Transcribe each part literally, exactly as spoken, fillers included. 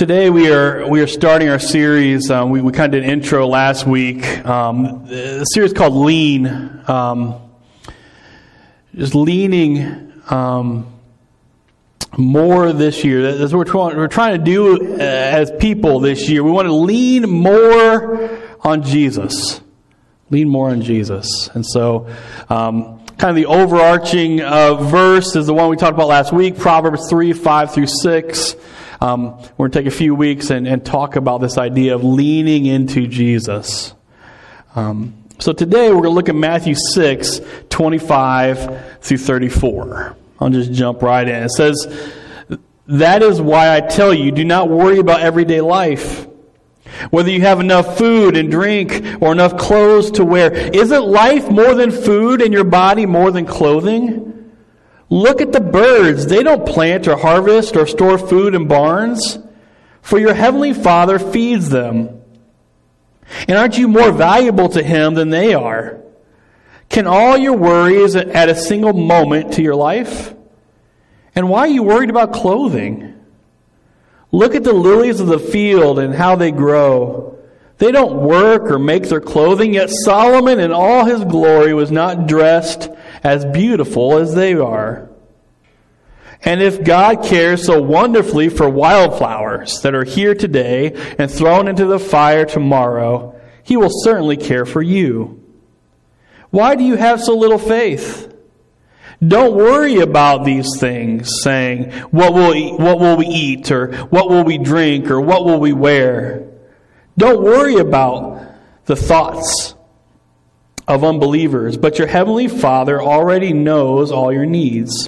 Today we are we are starting our series. Um, we, we kind of did an intro last week. Um, the series called Lean. Um, just leaning um, more this year. That's what we're trying, we're trying to do uh, as people this year. We want to lean more on Jesus. Lean more on Jesus. And so um, kind of the overarching uh, verse is the one we talked about last week, Proverbs three, five through six. Um, we're going to take a few weeks and, and talk about this idea of leaning into Jesus. Um, so today we're going to look at Matthew six, twenty-five through thirty-four. I'll just jump right in. It says, "That is why I tell you, do not worry about everyday life, whether you have enough food and drink or enough clothes to wear. Isn't life more than food and your body more than clothing? Look at the birds. They don't plant or harvest or store food in barns, for your heavenly Father feeds them. And aren't you more valuable to Him than they are? Can all your worries add a single moment to your life? And why are you worried about clothing? Look at the lilies of the field and how they grow. They don't work or make their clothing, yet Solomon in all his glory was not dressed as beautiful as they are. And if God cares so wonderfully for wildflowers that are here today and thrown into the fire tomorrow, He will certainly care for you. Why do you have so little faith? Don't worry about these things, saying, what will we, what will we eat, or what will we drink, or what will we wear? Don't worry about the thoughts of unbelievers, but your heavenly Father already knows all your needs.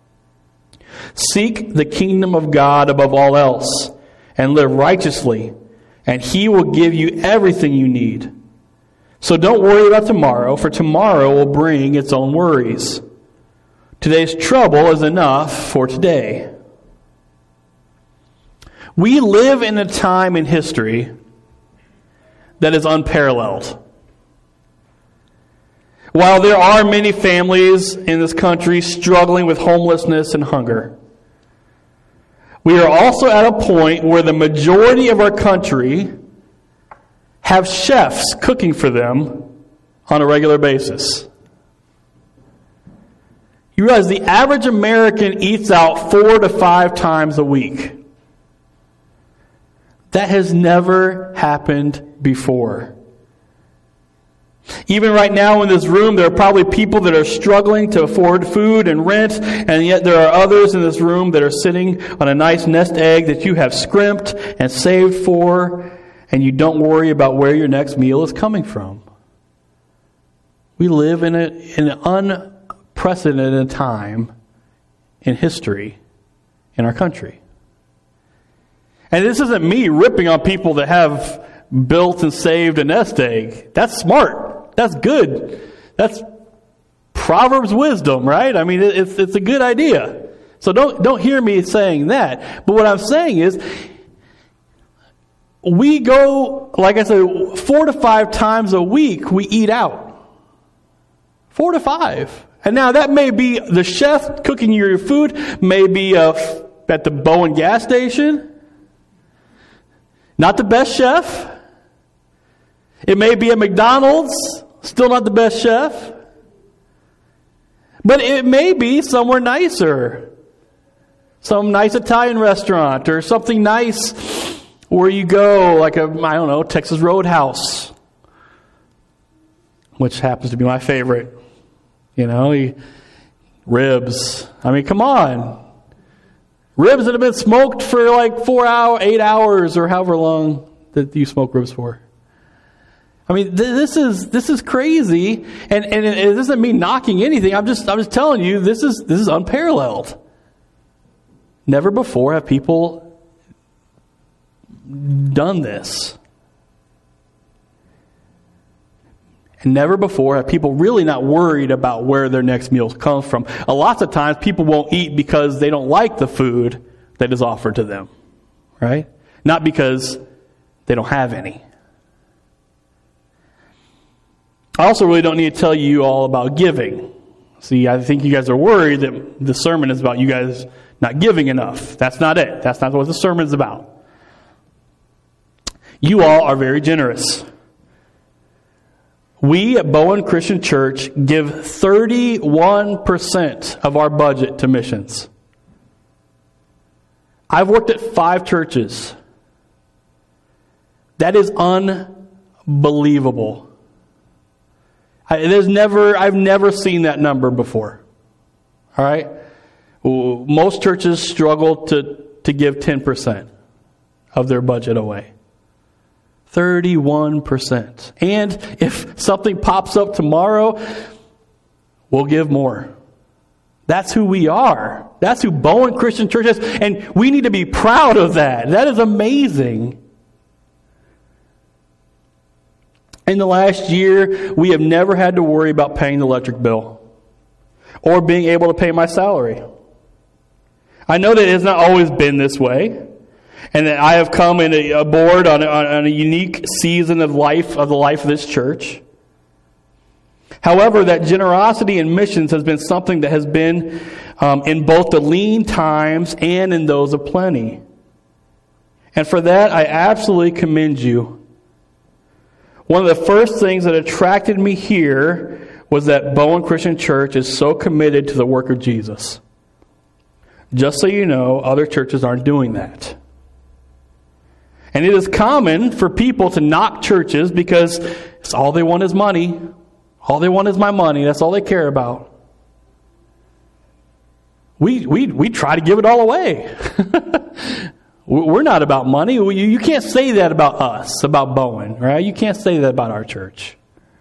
Seek the kingdom of God above all else, and live righteously, and He will give you everything you need. So don't worry about tomorrow, for tomorrow will bring its own worries. Today's trouble is enough for today." We live in a time in history that is unparalleled. While there are many families in this country struggling with homelessness and hunger, we are also at a point where the majority of our country have chefs cooking for them on a regular basis. You realize the average American eats out four to five times a week. That has never happened before. Even right now in this room, there are probably people that are struggling to afford food and rent, and yet there are others in this room that are sitting on a nice nest egg that you have scrimped and saved for, and you don't worry about where your next meal is coming from. We live in, a, in an unprecedented time in history in our country. And this isn't me ripping on people that have built and saved a nest egg. That's smart. That's good. That's Proverbs wisdom, right? I mean, it's it's a good idea. So don't don't hear me saying that. But what I'm saying is, we go, like I said, four to five times a week we eat out. Four to five. And now that may be the chef cooking your food, maybe uh, at the Bowen gas station. Not the best chef. It may be at McDonald's, still not the best chef. But it may be somewhere nicer. Some nice Italian restaurant or something nice where you go, like a, I don't know, Texas Roadhouse, which happens to be my favorite. You know, you, ribs. I mean, come on. Ribs that have been smoked for like four hours, eight hours, or however long that you smoke ribs for. I mean, this is this is crazy, and, and it doesn't mean knocking anything. I'm just I'm just telling you, this is this is unparalleled. Never before have people done this, and never before have people really not worried about where their next meal comes from. A lot of times, people won't eat because they don't like the food that is offered to them, right? Not because they don't have any. I also really don't need to tell you all about giving. See, I think you guys are worried that the sermon is about you guys not giving enough. That's not it. That's not what the sermon is about. You all are very generous. We at Bowen Christian Church give thirty-one percent of our budget to missions. I've worked at five churches. That is unbelievable. I, there's never, I've never seen that number before. All right? Most churches struggle to, to give ten percent of their budget away. thirty-one percent. And if something pops up tomorrow, we'll give more. That's who we are. That's who Bowen Christian Church is. And we need to be proud of that. That is amazing. In the last year, we have never had to worry about paying the electric bill or being able to pay my salary. I know that it has not always been this way, and that I have come in a, aboard on a, on a unique season of life, of the life of this church. However, that generosity in missions has been something that has been um, in both the lean times and in those of plenty. And for that, I absolutely commend you. One of the first things that attracted me here was that Bowen Christian Church is so committed to the work of Jesus. Just so you know, other churches aren't doing that. And it is common for people to knock churches because it's all they want is money. All they want is my money. That's all they care about. We we we try to give it all away. We're not about money. You can't say that about us, about Bowen, right? You can't say that about our church.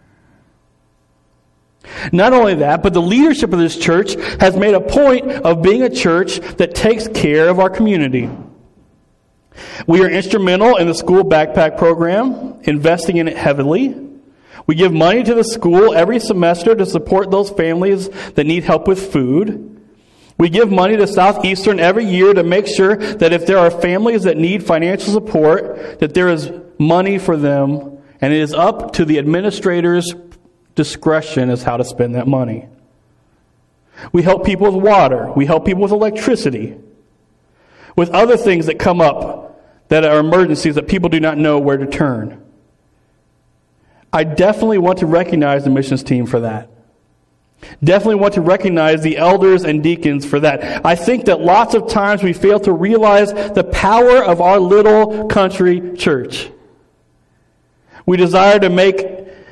Not only that, but the leadership of this church has made a point of being a church that takes care of our community. We are instrumental in the school backpack program, investing in it heavily. We give money to the school every semester to support those families that need help with food. We give money to Southeastern every year to make sure that if there are families that need financial support, that there is money for them, and it is up to the administrator's discretion as how to spend that money. We help people with water. We help people with electricity. With other things that come up that are emergencies that people do not know where to turn. I definitely want to recognize the missions team for that. Definitely want to recognize the elders and deacons for that. I think that lots of times we fail to realize the power of our little country church. We desire to make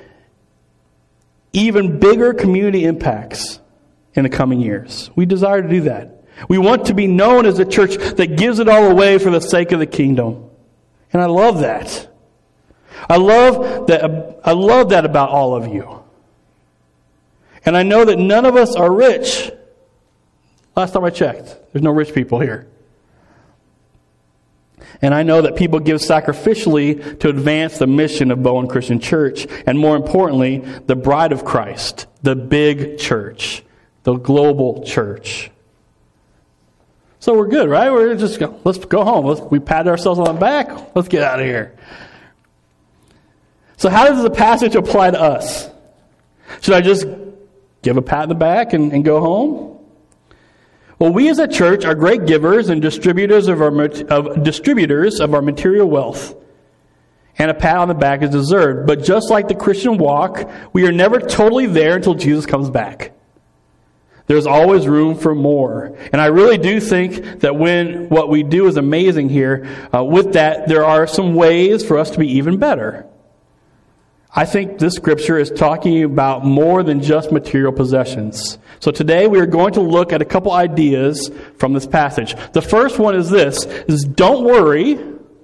even bigger community impacts in the coming years. We desire to do that. We want to be known as a church that gives it all away for the sake of the kingdom. And I love that. I love that, I love that about all of you. And I know that none of us are rich. Last time I checked, there's no rich people here. And I know that people give sacrificially to advance the mission of Bowen Christian Church. And more importantly, the bride of Christ, the big church, the global church. So we're good, right? We're just go, let's go home. Let's, we pat ourselves on the back. Let's get out of here. So how does the passage apply to us? Should I just give a pat in the back and, and go home? Well, we as a church are great givers and distributors of our of distributors of our material wealth. And a pat on the back is deserved. But just like the Christian walk, we are never totally there until Jesus comes back. There's always room for more. And I really do think that when what we do is amazing here, uh, with that, there are some ways for us to be even better. I think this scripture is talking about more than just material possessions. So today we are going to look at a couple ideas from this passage. The first one is this, is don't worry.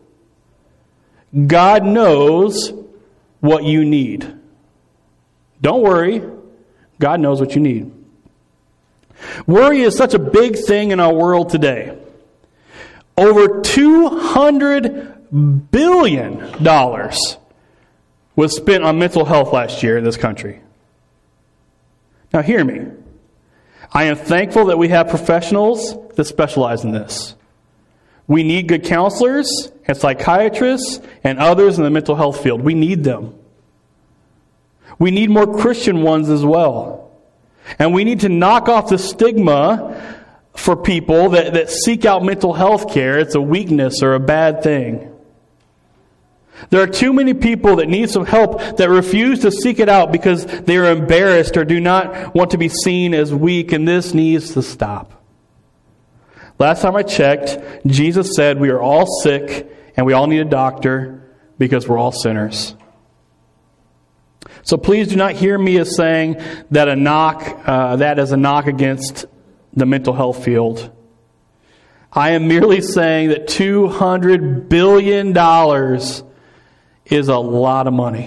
God knows what you need. Don't worry. God knows what you need. Worry is such a big thing in our world today. Over two hundred billion dollars was spent on mental health last year in this country. Now hear me. I am thankful that we have professionals that specialize in this. We need good counselors and psychiatrists and others in the mental health field. We need them. We need more Christian ones as well. And we need to knock off the stigma for people that, that seek out mental health care. It's a weakness or a bad thing. There are too many people that need some help that refuse to seek it out because they are embarrassed or do not want to be seen as weak, and this needs to stop. Last time I checked, Jesus said we are all sick and we all need a doctor because we're all sinners. So please do not hear me as saying that a knock, uh, that is a knock against the mental health field. I am merely saying that two hundred billion dollars is a lot of money.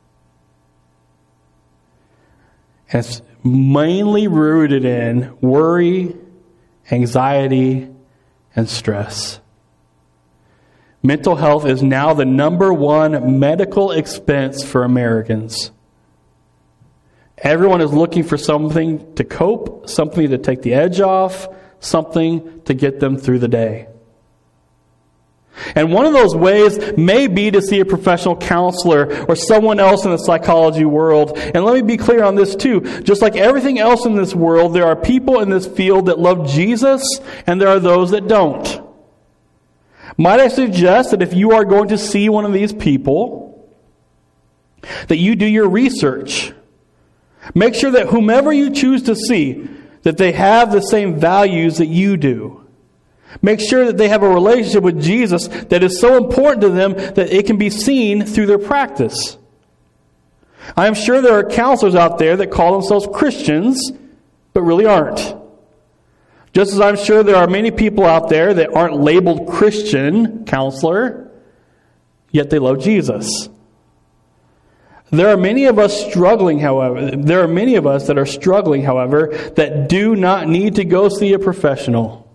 And it's mainly rooted in worry, anxiety, and stress. Mental health is now the number one medical expense for Americans. Everyone is looking for something to cope, something to take the edge off, something to get them through the day. And one of those ways may be to see a professional counselor or someone else in the psychology world. And let me be clear on this too. Just like everything else in this world, there are people in this field that love Jesus and there are those that don't. Might I suggest that if you are going to see one of these people, that you do your research. Make sure that whomever you choose to see, that they have the same values that you do. Make sure that they have a relationship with Jesus that is so important to them that it can be seen through their practice. I am sure there are counselors out there that call themselves Christians, but really aren't. Just as I'm sure there are many people out there that aren't labeled Christian counselor, yet they love Jesus. There are many of us struggling, however, there are many of us that are struggling, however, that do not need to go see a professional.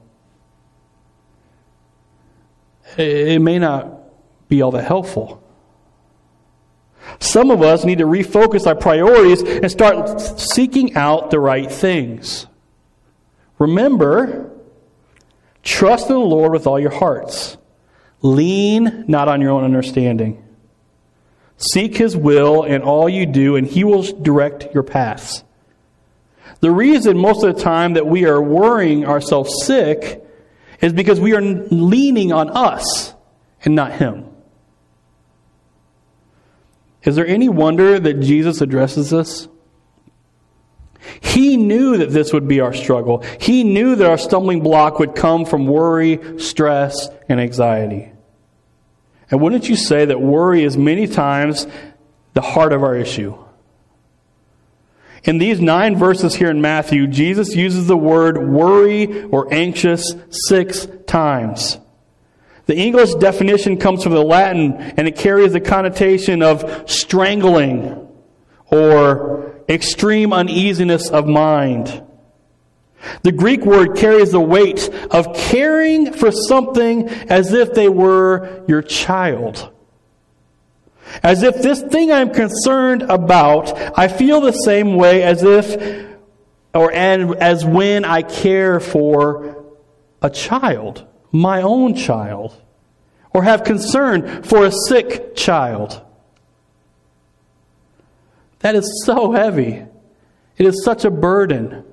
It may not be all that helpful. Some of us need to refocus our priorities and start seeking out the right things. Remember, trust in the Lord with all your hearts. Lean not on your own understanding. Seek His will in all you do, and He will direct your paths. The reason most of the time that we are worrying ourselves sick is because we are leaning on us and not Him. Is there any wonder that Jesus addresses this? He knew that this would be our struggle. He knew that our stumbling block would come from worry, stress, and anxiety. And wouldn't you say that worry is many times the heart of our issue? In these nine verses here in Matthew, Jesus uses the word worry or anxious six times. The English definition comes from the Latin, and it carries the connotation of strangling or extreme uneasiness of mind. The Greek word carries the weight of caring for something as if they were your child. As if this thing I'm concerned about, I feel the same way as if, or and as when I care for a child, my own child, or have concern for a sick child. That is so heavy. It is such a burden.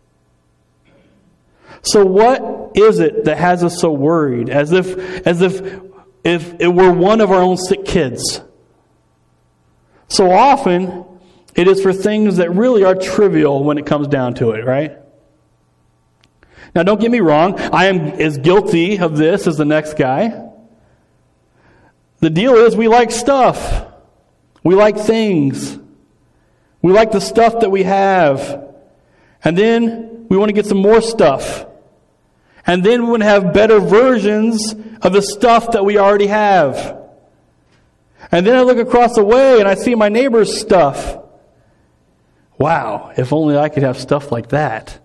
So what is it that has us so worried? As if, as if, if it were one of our own sick kids. So often, it is for things that really are trivial when it comes down to it, right? Now, don't get me wrong. I am as guilty of this as the next guy. The deal is we like stuff. We like things. We like the stuff that we have. And then we want to get some more stuff. And then we want to have better versions of the stuff that we already have. And then I look across the way and I see my neighbor's stuff. Wow, if only I could have stuff like that.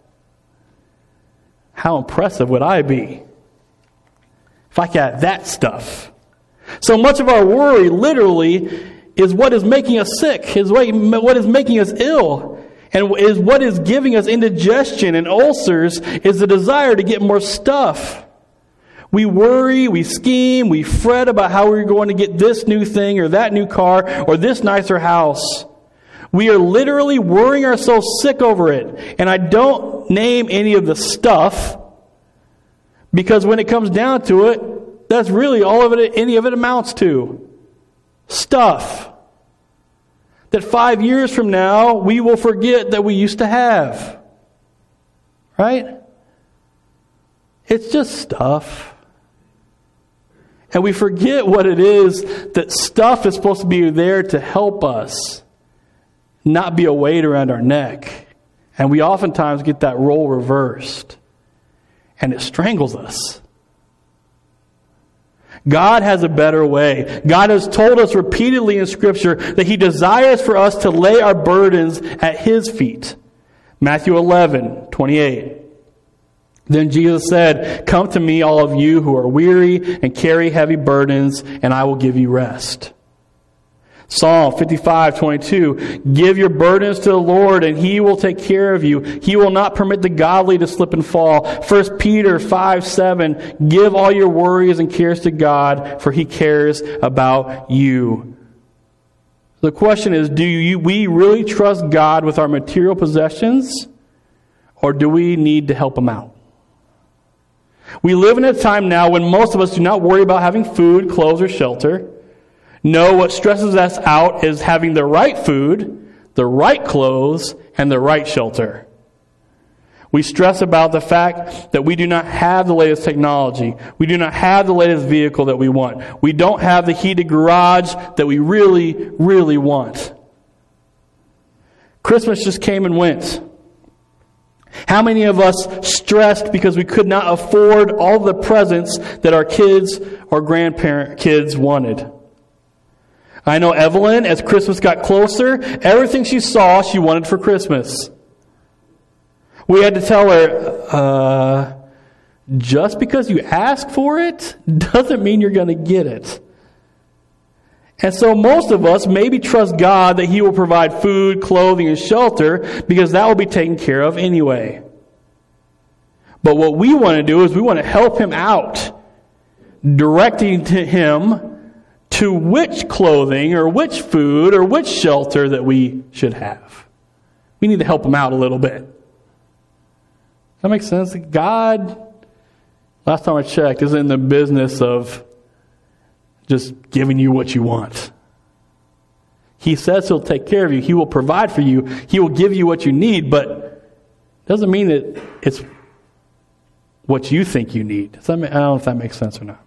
How impressive would I be if I could have that stuff? So much of our worry literally is what is making us sick, is what is making us ill. And is what is giving us indigestion and ulcers is the desire to get more stuff. We worry, we scheme, we fret about how we're going to get this new thing or that new car or this nicer house. We are literally worrying ourselves sick over it. And I don't name any of the stuff because when it comes down to it, that's really all of it, any of it amounts to. stuff that five years from now we will forget that we used to have. Right? It's just stuff. And we forget what it is that stuff is supposed to be there to help us, not be a weight around our neck. And we oftentimes get that role reversed. And it strangles us. God has a better way. God has told us repeatedly in Scripture that He desires for us to lay our burdens at His feet. Matthew eleven twenty-eight. Then Jesus said, "Come to me, all of you who are weary and carry heavy burdens, and I will give you rest." Psalm fifty-five twenty-two, "Give your burdens to the Lord, and He will take care of you. He will not permit the godly to slip and fall." First Peter five seven, "Give all your worries and cares to God, for He cares about you." The question is, do you, we really trust God with our material possessions, or do we need to help Him out? We live in a time now when most of us do not worry about having food, clothes, or shelter. No, what stresses us out is having the right food, the right clothes, and the right shelter. We stress about the fact that we do not have the latest technology. We do not have the latest vehicle that we want. We don't have the heated garage that we really, really want. Christmas just came and went. How many of us stressed because we could not afford all the presents that our kids or grandparent kids wanted? I know Evelyn, as Christmas got closer, everything she saw she wanted for Christmas. We had to tell her, uh, just because you ask for it doesn't mean you're going to get it. And so most of us maybe trust God that He will provide food, clothing, and shelter because that will be taken care of anyway. But what we want to do is we want to help Him out, directing to Him to which clothing or which food or which shelter that we should have. We need to help Him out a little bit. That makes sense? God, last time I checked, isn't in the business of just giving you what you want. He says He'll take care of you. He will provide for you. He will give you what you need, but doesn't mean that it's what you think you need. Does that make, I don't know if that makes sense or not.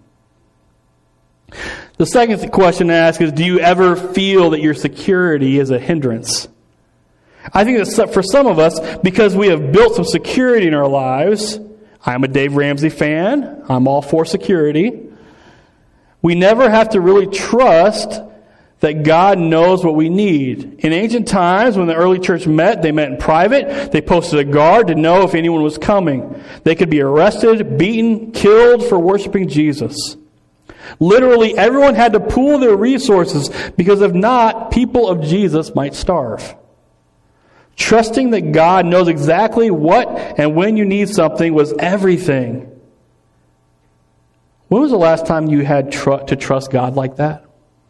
The second question to ask is, do you ever feel that your security is a hindrance? I think that for some of us, because we have built some security in our lives, I'm a Dave Ramsey fan. I'm all for security. We never have to really trust that God knows what we need. In ancient times, when the early church met, they met in private. They posted a guard to know if anyone was coming. They could be arrested, beaten, killed for worshiping Jesus. Literally, everyone had to pool their resources because if not, people of Jesus might starve. Trusting that God knows exactly what and when you need something was everything. When was the last time you had tr- to trust God like that?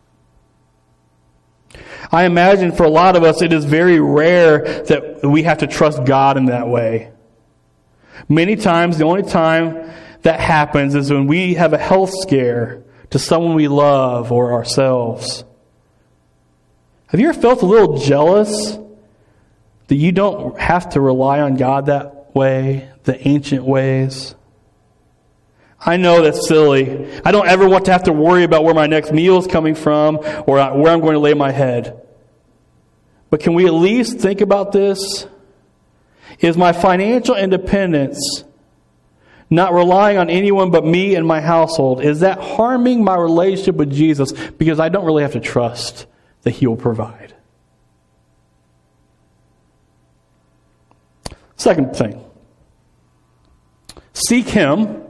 I imagine for a lot of us it is very rare that we have to trust God in that way. Many times the only time that happens is when we have a health scare to someone we love or ourselves. Have you ever felt a little jealous that you don't have to rely on God that way, the ancient ways? I know that's silly. I don't ever want to have to worry about where my next meal is coming from or where I'm going to lay my head. But can we at least think about this? Is my financial independence, not relying on anyone but me and my household, is that harming my relationship with Jesus because I don't really have to trust that He will provide? Second thing, seek Him.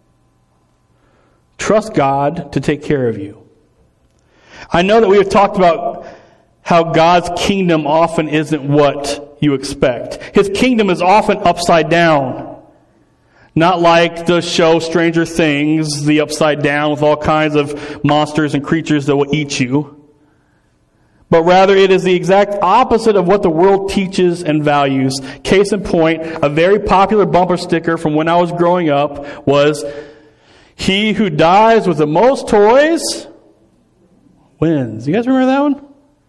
Trust God to take care of you. I know that we have talked about how God's kingdom often isn't what you expect. His kingdom is often upside down. Not like the show Stranger Things, the upside down with all kinds of monsters and creatures that will eat you. But rather it is the exact opposite of what the world teaches and values. Case in point, a very popular bumper sticker from when I was growing up was, "He who dies with the most toys wins. You guys remember that one?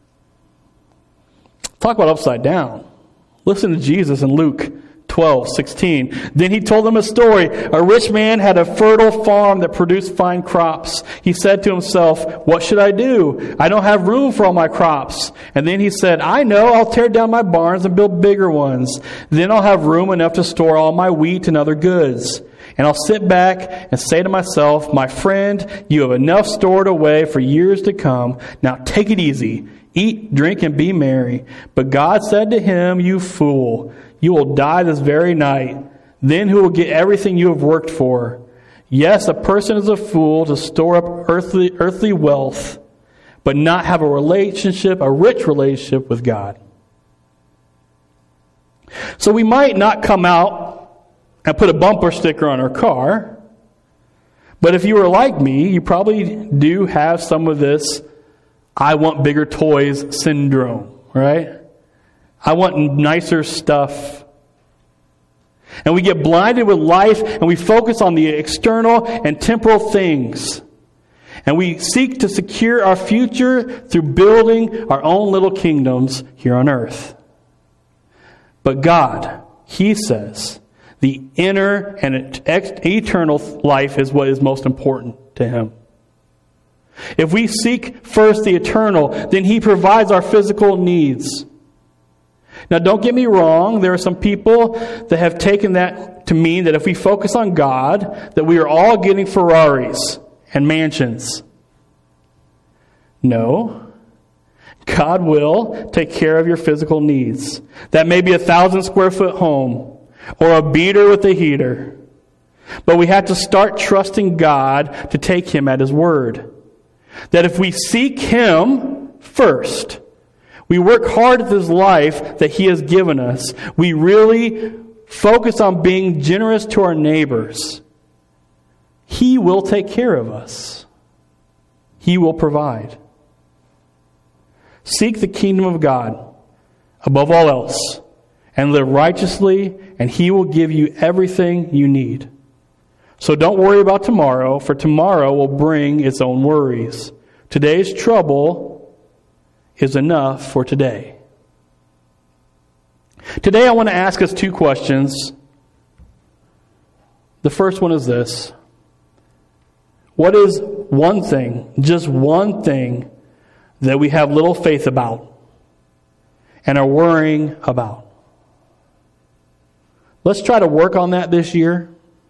Talk about upside down. Listen to Jesus in Luke twelve sixteen. Then he told them a story. A rich man had a fertile farm that produced fine crops. He said to himself, what should I do? I don't have room for all my crops. And then he said, I know, I'll tear down my barns and build bigger ones. Then I'll have room enough to store all my wheat and other goods. And I'll sit back and say to myself, my friend, you have enough stored away for years to come. Now take it easy. Eat, drink, and be merry. But God said to him, you fool, you will die this very night. Then who will get everything you have worked for? Yes, a person is a fool to store up earthly, earthly wealth, but not have a relationship, a rich relationship with God. So we might not come out and put a bumper sticker on our car, but if you were like me, you probably do have some of this I want bigger toys syndrome, right? I want nicer stuff. And we get blinded with life and we focus on the external and temporal things. And we seek to secure our future through building our own little kingdoms here on earth. But God, He says, the inner and eternal life is what is most important to Him. If we seek first the eternal, then He provides our physical needs. Now, don't get me wrong. There are some people that have taken that to mean that if we focus on God, that we are all getting Ferraris and mansions. No. God will take care of your physical needs. That may be a thousand square foot home or a beater with a heater. But we have to start trusting God to take Him at His word. That if we seek Him first, we work hard at this life that He has given us, we really focus on being generous to our neighbors, He will take care of us. He will provide. Seek the kingdom of God above all else and live righteously, and He will give you everything you need. So don't worry about tomorrow, for tomorrow will bring its own worries. Today's trouble is enough for today. Today I want to ask us two questions. The first one is this. What is one thing, just one thing, that we have little faith about and are worrying about? Let's try to work on that this year.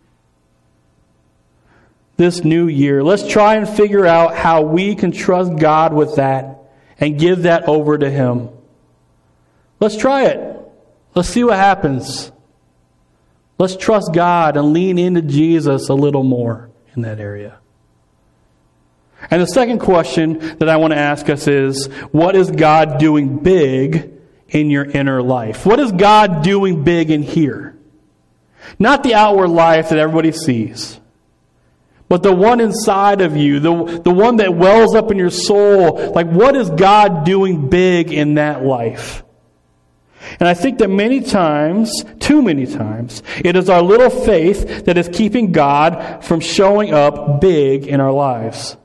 This new year. Let's try and figure out how we can trust God with that and give that over to Him. Let's try it. Let's see what happens. Let's trust God and lean into Jesus a little more in that area. And the second question that I want to ask us is, what is God doing big in your inner life? What is God doing big in here? Not the outward life that everybody sees, but the one inside of you, the, the one that wells up in your soul. Like, what is God doing big in that life? And I think that many times, too many times, it is our little faith that is keeping God from showing up big in our lives.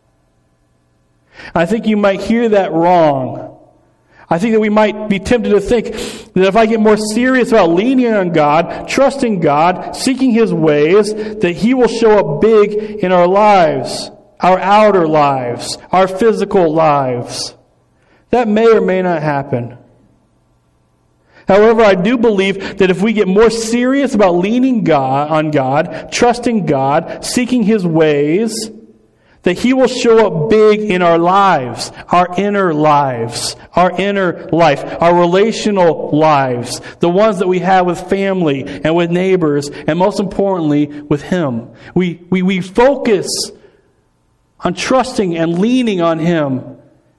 I think you might hear that wrong. I think that we might be tempted to think that if I get more serious about leaning on God, trusting God, seeking His ways, that He will show up big in our lives, our outer lives, our physical lives. That may or may not happen. However, I do believe that if we get more serious about leaning God on God, trusting God, seeking His ways, that He will show up big in our lives, our inner lives, our inner life, our relational lives, the ones that we have with family and with neighbors, and most importantly, with Him. We, we, we focus on trusting and leaning on Him,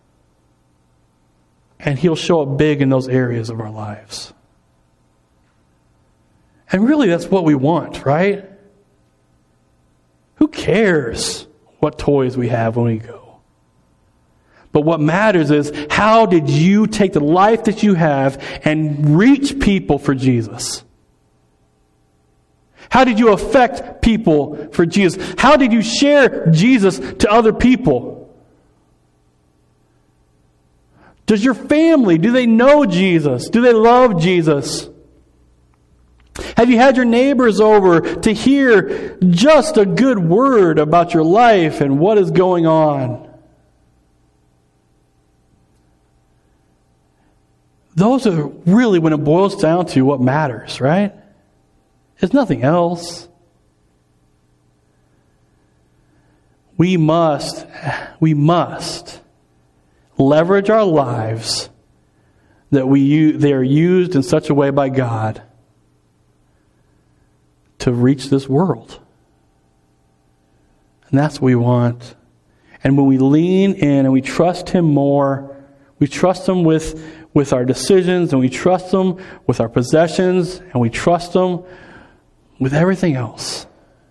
and He'll show up big in those areas of our lives. And really, that's what we want, right? Who cares what toys we have when we go? But what matters is, how did you take the life that you have and reach people for Jesus? How did you affect people for Jesus? How did you share Jesus to other people? Does your family, do they know Jesus? Do they love Jesus? Have you had your neighbors over to hear just a good word about your life and what is going on? Those are really, when it boils down to, what matters, right? It's nothing else. We must, we must leverage our lives that we they are used in such a way by God to reach this world. And that's what we want. And when we lean in and we trust Him more, we trust Him with, with our decisions, and we trust Him with our possessions, and we trust Him with everything else,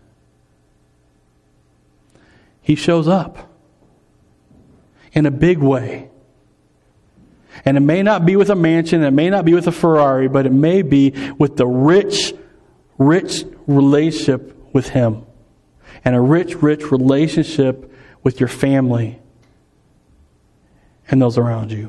He shows up in a big way. And it may not be with a mansion, it may not be with a Ferrari, but it may be with the rich, rich relationship with Him. And a rich, rich relationship with your family and those around you.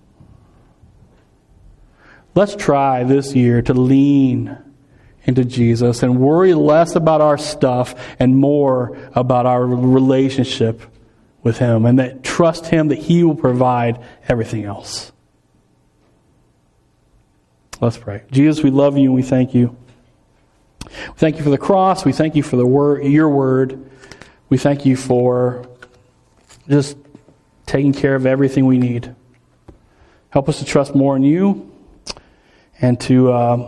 Let's try this year to lean into Jesus and worry less about our stuff and more about our relationship with Him, and that trust Him that He will provide everything else. Let's pray. Jesus, we love You and we thank You. We thank You for the cross. We thank You for the word, Your word. We thank You for just taking care of everything we need. Help us to trust more in You and to uh,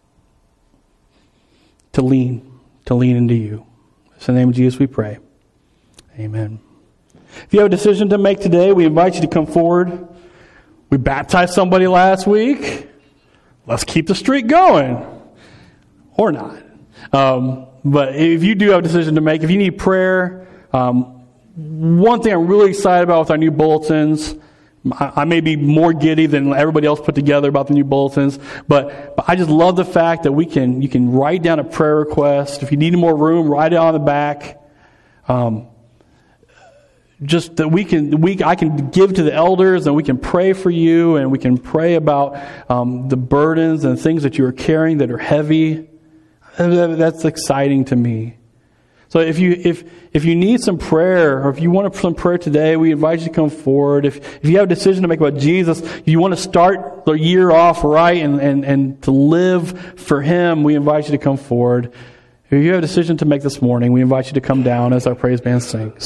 to lean, to lean into You. In the name of Jesus we pray. Amen. If you have a decision to make today, we invite you to come forward. We baptized somebody last week. Let's keep the streak going. Or not. Um, but if you do have a decision to make, if you need prayer, um, one thing I'm really excited about with our new bulletins, I, I may be more giddy than everybody else put together about the new bulletins, but, but I just love the fact that we can you can write down a prayer request. If you need more room, write it on the back. Um, just that we can, we I can give to the elders, and we can pray for you, and we can pray about um, the burdens and things that you are carrying that are heavy. That's exciting to me. So if you if if you need some prayer, or if you want some prayer today, we invite you to come forward. If if you have a decision to make about Jesus, you want to start the year off right and, and, and to live for Him, we invite you to come forward. If you have a decision to make this morning, we invite you to come down as our praise band sings.